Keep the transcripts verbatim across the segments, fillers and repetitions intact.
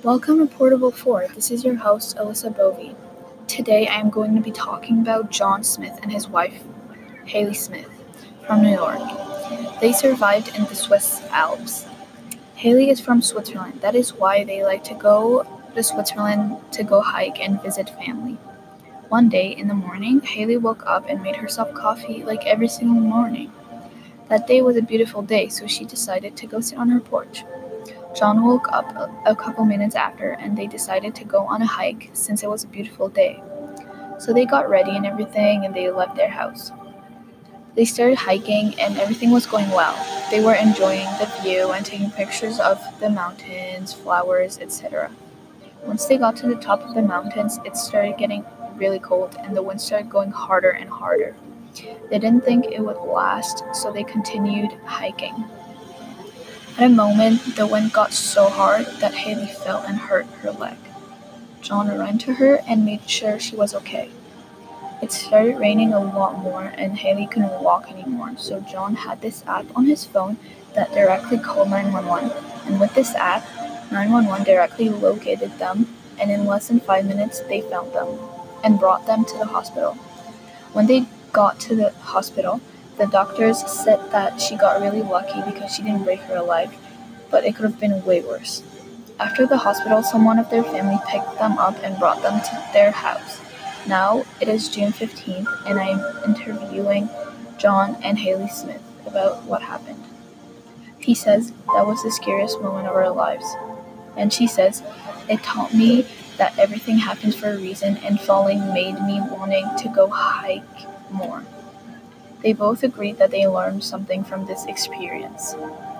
Welcome to Portable four. This is your host, Alyssa Bovey. Today I am going to be talking about John Smith and his wife, Haley Smith, from New York. They survived in the Swiss Alps. Haley is from Switzerland. That is why they like to go to Switzerland to go hike and visit family. One day in the morning, Haley woke up and made herself coffee like every single morning. That day was a beautiful day, so she decided to go sit on her porch. John woke up a, a couple minutes after, and they decided to go on a hike since it was a beautiful day. So they got ready and everything, and they left their house. They started hiking, and everything was going well. They were enjoying the view and taking pictures of the mountains, flowers, et cetera. Once they got to the top of the mountains, it started getting really cold, and the wind started going harder and harder. They didn't think it would last, so they continued hiking. At a moment, the wind got so hard that Haley fell and hurt her leg. John ran to her and made sure she was okay. It started raining a lot more, and Haley couldn't walk anymore, so John had this app on his phone that directly called nine one one. And with this app, nine one one directly located them, and in less than five minutes, they found them and brought them to the hospital. When they got to the hospital, the doctors said that she got really lucky because she didn't break her leg, but it could have been way worse. After the hospital, someone of their family picked them up and brought them to their house. Now it is June fifteenth, and I am interviewing John and Haley Smith about what happened. He says that was the scariest moment of our lives. And she says, it taught me that everything happens for a reason, and falling made me wanting to go hike more. They both agreed that they learned something from this experience.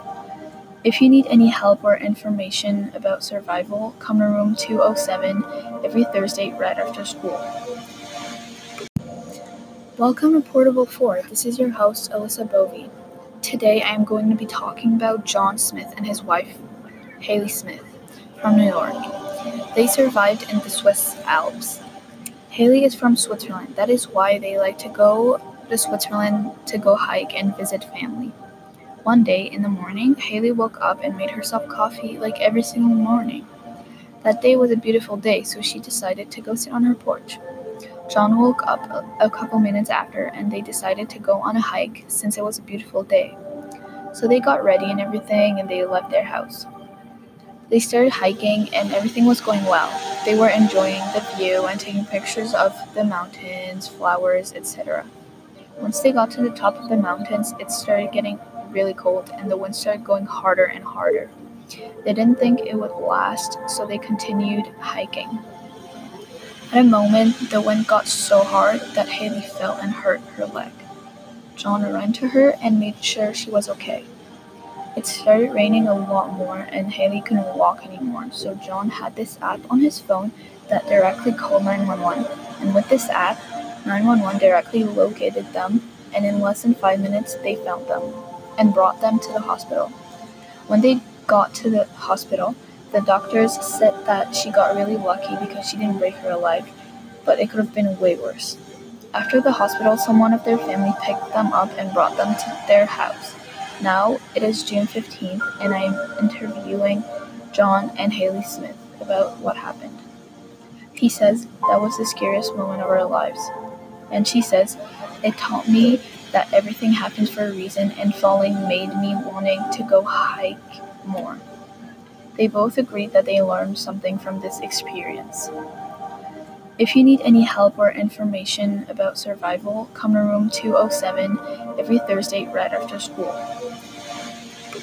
If you need any help or information about survival, come to room two oh seven every Thursday right after school. Welcome to Portable four. This is your host, Alyssa Bovey. Today I am going to be talking about John Smith and his wife, Haley Smith, from New York. They survived in the Swiss Alps. Haley is from Switzerland. That is why they like to go to Switzerland to go hike and visit family. One day in the morning, Haley woke up and made herself coffee like every single morning. That day was a beautiful day, so she decided to go sit on her porch. John woke up a, a couple minutes after, and they decided to go on a hike since it was a beautiful day. So they got ready and everything, and they left their house. They started hiking, and everything was going well. They were enjoying the view and taking pictures of the mountains, flowers, et cetera. Once they got to the top of the mountains, it started getting really cold, and the wind started going harder and harder. They didn't think it would last, so they continued hiking. At a moment, the wind got so hard that Haley fell and hurt her leg. John ran to her and made sure she was okay. It started raining a lot more, and Haley couldn't walk anymore, so John had this app on his phone that directly called nine one one. And with this app, nine one one directly located them, and in less than five minutes, they found them and brought them to the hospital. When they got to the hospital, the doctors said that she got really lucky because she didn't break her leg, but it could have been way worse. After the hospital, someone of their family picked them up and brought them to their house. Now it is June fifteenth, and I am interviewing John and Haley Smith about what happened. He says that was the scariest moment of our lives. And she says, it taught me that everything happens for a reason, and falling made me wanting to go hike more. They both agreed that they learned something from this experience. If you need any help or information about survival, come to room two oh seven every Thursday right after school.